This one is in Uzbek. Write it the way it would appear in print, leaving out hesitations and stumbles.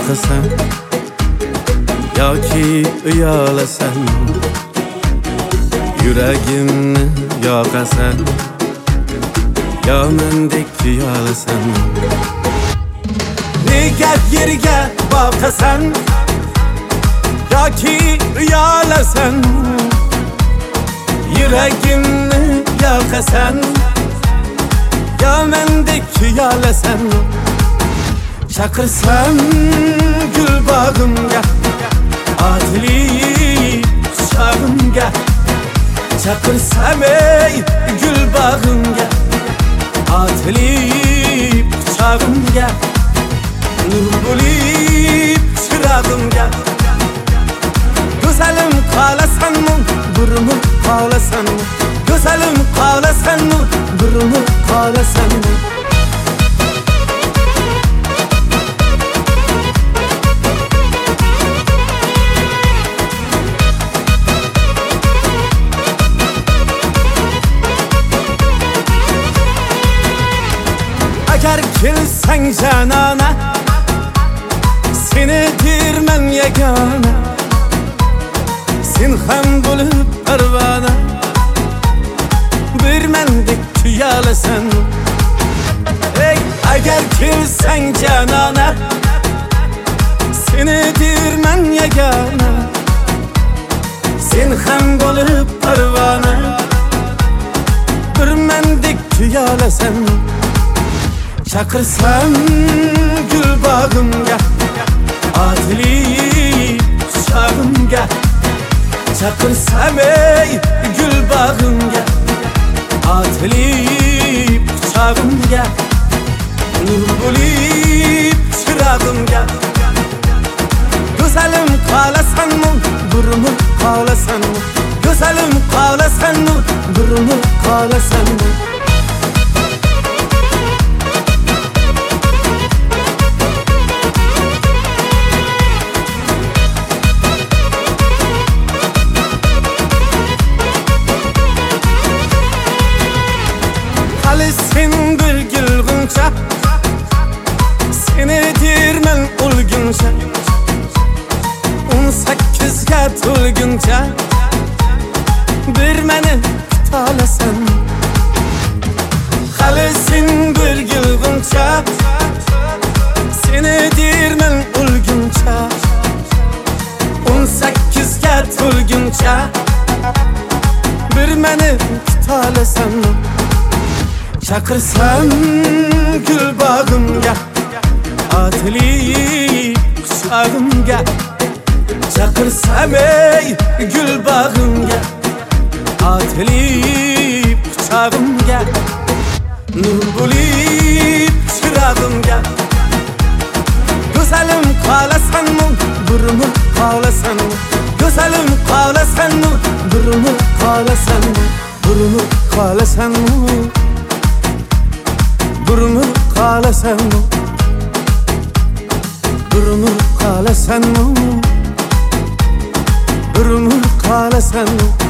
boqasan yoki uyalasan, yuragimni yoqasan yo mendek kuyalasan. Nega yerga boqasan yoki uyalasan, yuragimni yoqasan yo mendek kuyalasan. Chaqirsam gul bog'imga, otilib quchog'imga. Chaqirsam ey gul bog'imga, otilib quchog'imga. Nur bo'lib chirog'imga. Go'zalim qolasanmi, burmi qolasanmi? Go'zalim qolasanmi, burmi qolasanmi? Agar kelsang janona, seni derman yagona. Sen ham bo'lib parvona, bir mendek tuyalasan. Ey, agar kelsang janona, seni derman yagona. Sen ham bo'lib parvona, bir mendek tuyalasan. Chaqirsam gul bog'imga, otilib quchog'imga. Chaqirsam ey gul bog'imga, otilib quchog'imga. Nur bo'lib chirog'imga. Go'zalim qolasanmi, burmi qolasanmi? Go'zalim qolasanmi, burmi qolasanmi? Sen bir gülgünçe, seni derman o'lguncha. 18ga to'lguncha bir meni kutolasan. Hali sen bir gülgünçe, seni derman o'lguncha. 18ga to'lguncha bir meni kutolasan. Chaqirsam gul bog'imga, otilib quchog'imga. Chaqirsam ey gul bog'imga, otilib quchog'imga. Nur bo'lib chirog'imga. Go'zalim qolasanmi, burmi qolasanmi? Go'zalim qolasanmi, burmi qolasanmi? Burmi qolasanmi? Burmi qolasanmi? Burmi qolasanmi? Burmi qolasanmi?